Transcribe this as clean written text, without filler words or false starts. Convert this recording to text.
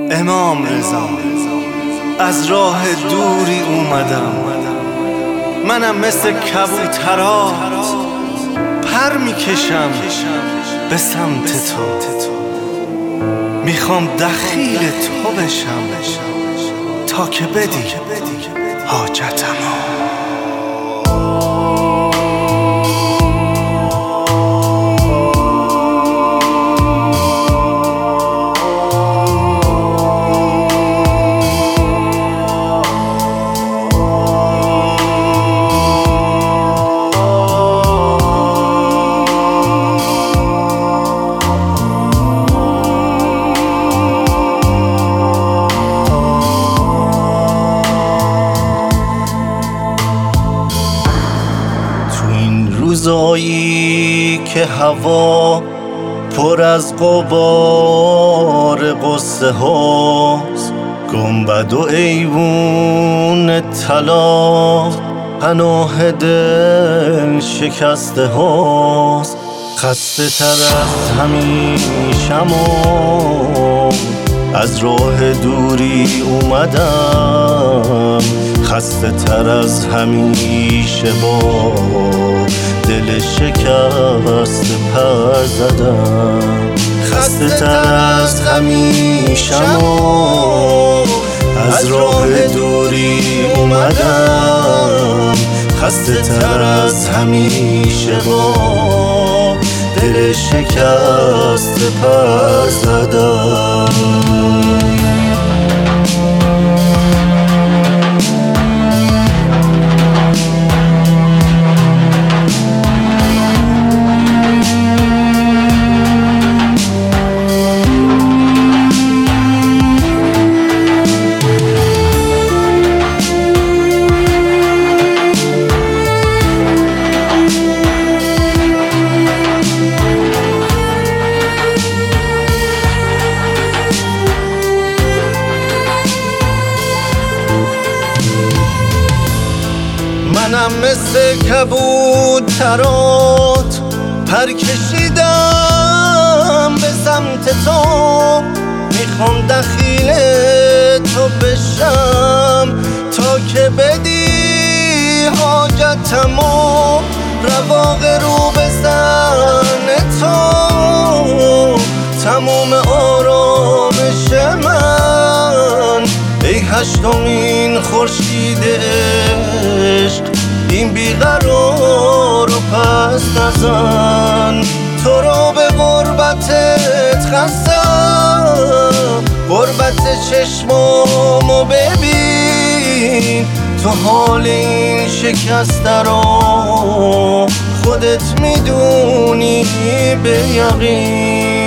امام رضا از راه دوری اومدم، منم مثل کبوترات پر میکشم به سمت تو. میخوام دخیل تو بشم تا که بدی حاجتمو. روزایی که هوا پر از غبار قصه هاست، گنبد و ایوون طلا پناه دل شکسته هاست. خسته تر از همیشم و از راه دوری اومدم، خسته تر از همیشه با دل شکست پر زدم. خسته تر از همیشم و از راه دوری اومدم، خسته تر از همیشه با دل شکست پر زدم. منم مثل کبوترات پر کشیدم به سمت تو. میخوام دخیل تو بشم تا که بدی حاجتمو. رواق رو بزن تو تموم آرامش من. ای هشتمین خورشید عشق، این بیقرار رو پس نزن. تو رو به غربتت خستم، غربت چشمامو ببین. تو حال این شکسته رو خودت میدونی به یقین.